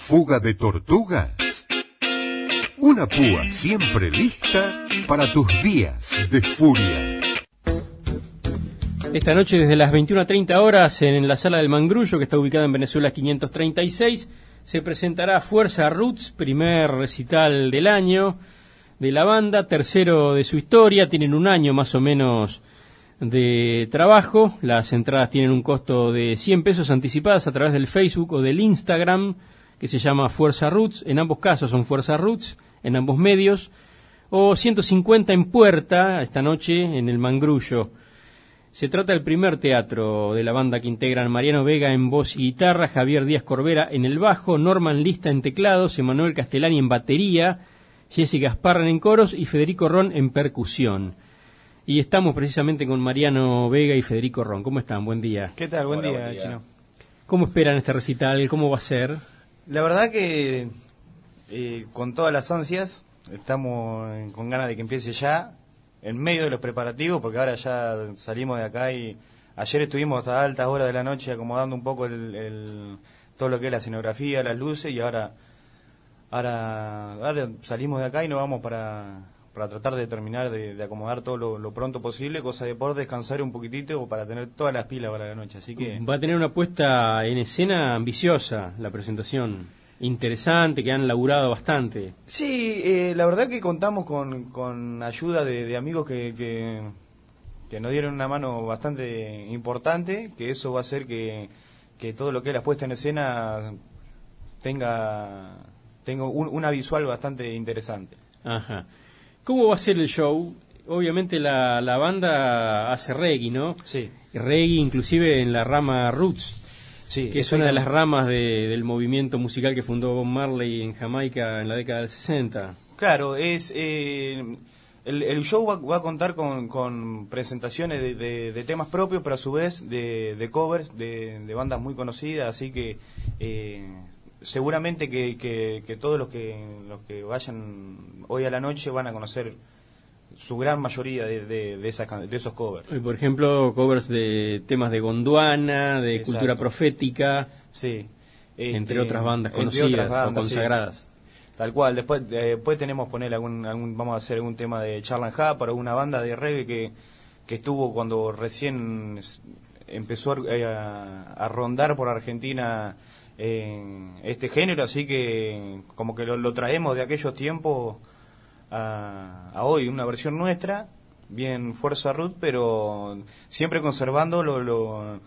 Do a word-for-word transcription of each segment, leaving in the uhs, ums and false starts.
fuga de tortugas. Una púa siempre lista para tus días de furia. Esta noche desde las veintiuna treinta horas en la Sala del Mangrullo, que está ubicada en Venezuela quinientos treinta y seis, se presentará Fuerza Roots, primer recital del año de la banda, tercero de su historia. Tienen un año más o menos de trabajo. Las entradas tienen un costo de cien pesos anticipadas a través del Facebook o del Instagram, que se llama Fuerza Roots. En ambos casos son Fuerza Roots, en ambos medios. O ciento cincuenta en puerta, esta noche en el Mangrullo. Se trata del primer teatro de la banda que integran Mariano Vega en voz y guitarra, Javier Díaz Corbera en el bajo, Norman Lista en teclados, Emanuel Castellani en batería, Jessy Gasparran en coros y Federico Ron en percusión. Y estamos precisamente con Mariano Vega y Federico Ron. ¿Cómo están? Buen día. ¿Qué tal? Buen, Hola, día, buen día, Chino. ¿Cómo esperan este recital? ¿Cómo va a ser? La verdad que eh, con todas las ansias, estamos eh, con ganas de que empiece ya, en medio de los preparativos, porque ahora ya salimos de acá y ayer estuvimos hasta altas horas de la noche acomodando un poco el, el, todo lo que es la escenografía, las luces, y ahora, ahora, ahora salimos de acá y nos vamos para, para tratar de terminar de, de acomodar todo lo, lo pronto posible, cosa de poder descansar un poquitito o para tener todas las pilas para la noche. Así que Va a tener una puesta en escena ambiciosa la presentación. Interesante, que han laburado bastante. sí, eh, la verdad que contamos con, con ayuda de, de amigos que, que, que nos dieron una mano bastante importante, que eso va a hacer que, que todo lo que es la puesta en escena tenga, tenga un, una visual bastante interesante. Ajá. ¿Cómo va a ser el show? Obviamente la, la banda hace reggae, ¿no? Sí, Reggae inclusive en la rama Roots, sí, que es una de las ramas de, del movimiento musical que fundó Bob Marley en Jamaica en la década del sesenta. Claro, es eh, el, el show va, va a contar con, con presentaciones de, de, de temas propios, pero a su vez de, de covers de, de bandas muy conocidas, así que eh, seguramente que, que, que todos los que los que vayan hoy a la noche van a conocer su gran mayoría de, de, de, esas, de esos covers. Por ejemplo, covers de temas de Gondwana, de Exacto. Cultura Profética, Sí, entre este, otras bandas entre conocidas otras bandas, o consagradas. sí. Tal cual. Después eh, después tenemos poner algún, algún vamos a hacer algún tema de Charlan Hub para una banda de reggae que, que estuvo cuando recién empezó a, a rondar por Argentina eh, este género, así que como que lo, lo traemos de aquellos tiempos a, a hoy, una versión nuestra, bien Fuerza Root, pero siempre conservando lo, lo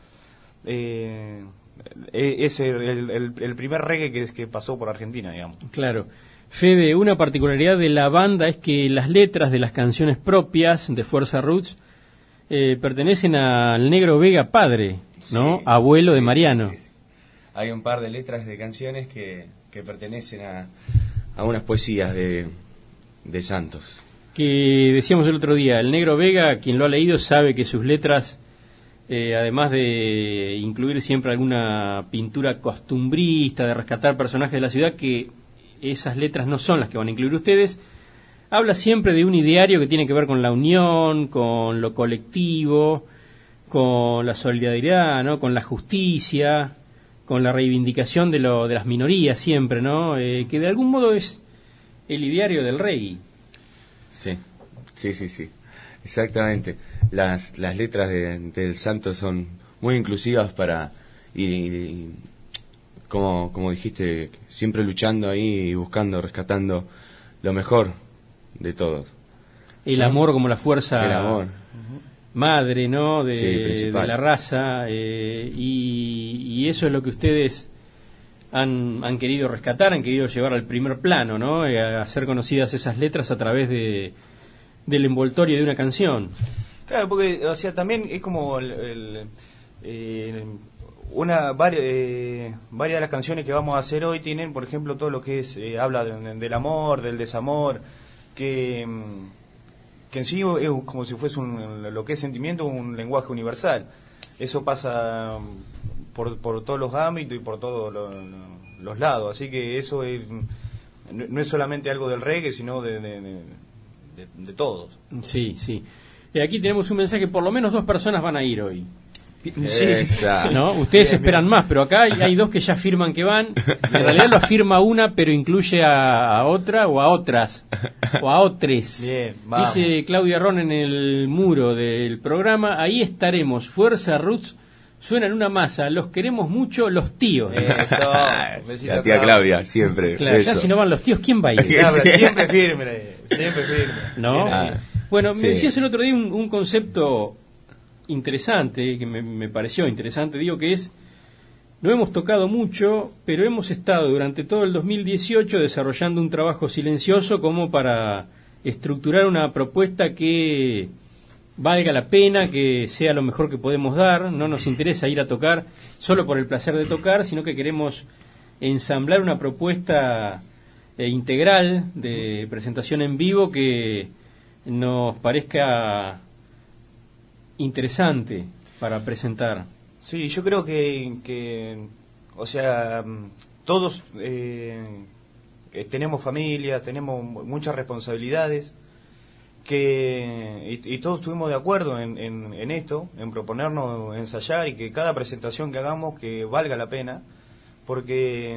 eh, ese el, el, el primer reggae que, que pasó por Argentina, digamos. Claro. Fede, una particularidad de la banda es que las letras de las canciones propias de Fuerza Roots eh, pertenecen al Negro Vega padre, ¿no? Sí, Abuelo de sí, Mariano. sí, sí, sí. Hay un par de letras de canciones que, que pertenecen a, a unas poesías de, de Santos. Que decíamos el otro día, el Negro Vega, quien lo ha leído sabe que sus letras, eh, además de incluir siempre alguna pintura costumbrista, de rescatar personajes de la ciudad, que esas letras no son las que van a incluir ustedes, habla siempre de un ideario que tiene que ver con la unión, con lo colectivo, con la solidaridad, ¿no? Con la justicia, con la reivindicación de, lo, de las minorías siempre, ¿no? Eh, que de algún modo es el ideario del reggae. Sí, sí, sí, sí, exactamente. Las, las letras de, del Santos son muy inclusivas para, y, y como, como dijiste, siempre luchando ahí y buscando, rescatando lo mejor de todos. El amor como la fuerza El amor. madre, ¿no? De, Sí, principal. de la raza, eh, y, y eso es lo que ustedes han, han querido rescatar, han querido llevar al primer plano, ¿no? Eh, a hacer conocidas esas letras a través de del envoltorio de una canción. Claro, porque, o sea, también es como el, el, eh, una varias, eh, varias de las canciones que vamos a hacer hoy tienen, por ejemplo, todo lo que es eh, habla de, del amor, del desamor, que que en sí es como si fuese un, lo que es sentimiento, un lenguaje universal. Eso pasa por, por todos los ámbitos y por todos los, los lados, así que eso es, no es solamente algo del reggae, sino de, de, de, de, de todos. Sí, sí. Eh, aquí tenemos un mensaje, por lo menos dos personas van a ir hoy. Sí. ¿No? Ustedes Bien, esperan bien. más, pero acá hay, hay dos que ya afirman que van. En realidad lo afirma una, pero incluye a, a otra o a otras. O a otres. Bien, vamos. Dice Claudia Ron en el muro del programa, ahí estaremos, Fuerza Roots, suenan una masa, los queremos mucho los tíos. Eso, besito, La tía Claudia, siempre. Claro, ya eso. si no van los tíos, ¿quién va a ir? Claro, siempre firme, siempre firme. ¿No? Bien ahí. Ah. Bueno, Sí. me decías el otro día un, un concepto interesante, que me, me pareció interesante, digo que es, no hemos tocado mucho, pero hemos estado durante todo el dos mil dieciocho desarrollando un trabajo silencioso como para estructurar una propuesta que valga la pena, que sea lo mejor que podemos dar. No nos interesa ir a tocar solo por el placer de tocar, sino que queremos ensamblar una propuesta eh, integral de presentación en vivo que nos parezca interesante para presentar. Sí, yo creo que, que o sea, todos eh, eh, tenemos familia, tenemos muchas responsabilidades, que y, y todos estuvimos de acuerdo en, en, en esto, en proponernos ensayar y que cada presentación que hagamos que valga la pena, porque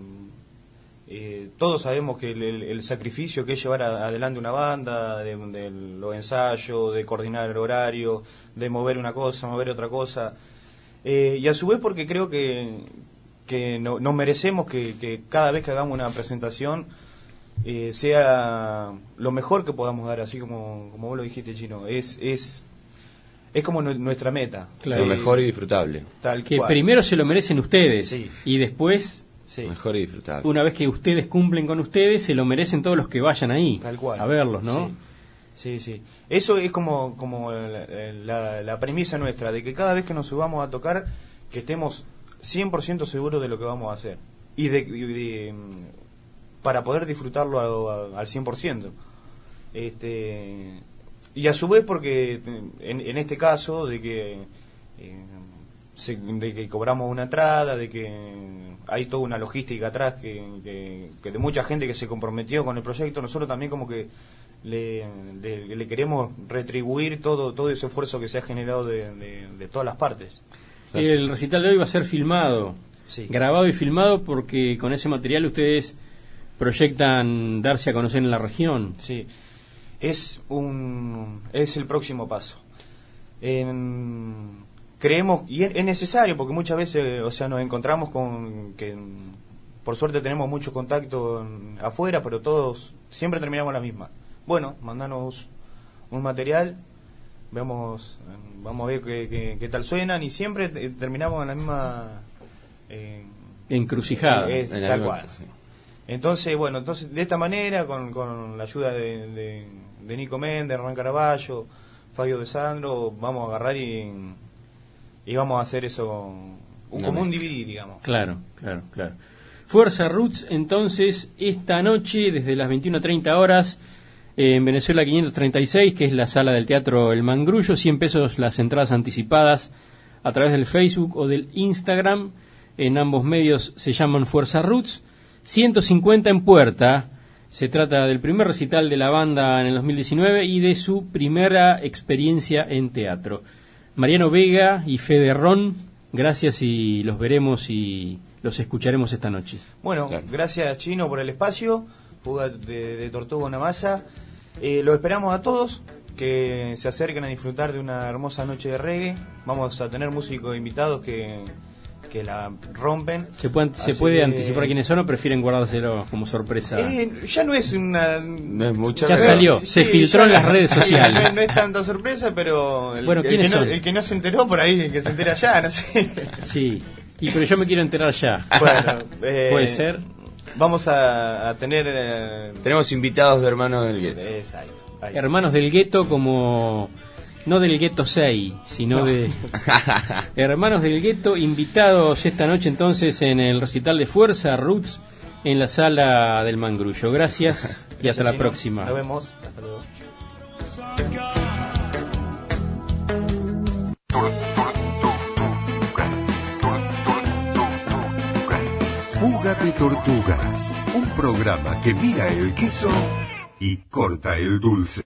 eh, todos sabemos que el, el, el sacrificio que es llevar a, adelante una banda, de, de los ensayos, de coordinar el horario, de mover una cosa, mover otra cosa, eh, y a su vez porque creo que, que no, nos merecemos que, que cada vez que hagamos una presentación eh, sea lo mejor que podamos dar, así como, como vos lo dijiste, Chino, es, es, es como nu- nuestra meta. Claro. Lo Eh, mejor y disfrutable. tal Que cual. primero se lo merecen ustedes Sí. y después, Sí. Mejor y disfrutable. una vez que ustedes cumplen con ustedes, se lo merecen todos los que vayan ahí Tal cual. a verlos, ¿no? Sí, sí, sí. Eso es como, como la, la, la premisa nuestra, de que cada vez que nos subamos a tocar, que estemos cien por ciento seguros de lo que vamos a hacer. Y de, y de- para poder disfrutarlo a- a- al cien por ciento. Este, y a su vez porque en, en este caso de que, eh, se- de que cobramos una entrada, de que hay toda una logística atrás que, que, que de mucha gente que se comprometió con el proyecto, nosotros también como que le, le, le queremos retribuir todo todo ese esfuerzo que se ha generado de, de, de todas las partes. El recital de hoy va a ser filmado, Sí. grabado y filmado, porque con ese material ustedes proyectan darse a conocer en la región. Sí, es un es el próximo paso. En- creemos y es, es necesario porque muchas veces, o sea, nos encontramos con que por suerte tenemos mucho contacto en- afuera, pero todos siempre terminamos la misma. Bueno, mandanos un material, veamos, eh, vamos a ver qué, qué- qué tal suenan y siempre eh, terminamos en la misma eh, Encrucijada. es- En la tal misma- cual. sí. Entonces, bueno, entonces de esta manera, con, con la ayuda de, de, de Nico Méndez, Hernán Caraballo, Fabio de Sandro, vamos a agarrar y, y vamos a hacer eso, un, Una como un mezcla. D V D, digamos. Claro, claro, claro. Fuerza Roots, entonces, esta noche, desde las veintiuna treinta horas, eh, en Venezuela quinientos treinta y seis, que es la sala del Teatro El Mangrullo, cien pesos las entradas anticipadas a través del Facebook o del Instagram. En ambos medios se llaman Fuerza Roots. ciento cincuenta en puerta. Se trata del primer recital de la banda en el dos mil diecinueve y de su primera experiencia en teatro. Mariano Vega y Fede Ron, gracias y los veremos y los escucharemos esta noche. Bueno, Claro. gracias Chino por el espacio, Fuga de, de Tortuga una masa. Eh, lo esperamos a todos que se acerquen a disfrutar de una hermosa noche de reggae. Vamos a tener músicos invitados que, que la rompen. ¿Se puede, se Así puede que- anticipar quiénes son o prefieren guardárselo como sorpresa? Eh, ya no es una... No es mucho, Ya pero- salió. Se filtró ya- en las redes sí, sociales. No, no es tanta sorpresa, pero el, Bueno, el ¿quiénes que no, son? el que no se enteró por ahí, el que se entera ya, no sé. Sí, y pero yo me quiero enterar ya. Bueno, eh, Puede ser. Vamos a, a tener... eh, Tenemos invitados de Hermanos del Gueto. exacto. ahí. Hermanos del Gueto como... No del Gueto seis, sino de... Hermanos del Gueto, invitados esta noche entonces en el recital de Fuerza Roots en la sala del Mangrullo. Gracias y hasta la Chino. próxima. Nos vemos. Hasta luego. Fuga de Tortugas, un programa que mira el queso y corta el dulce.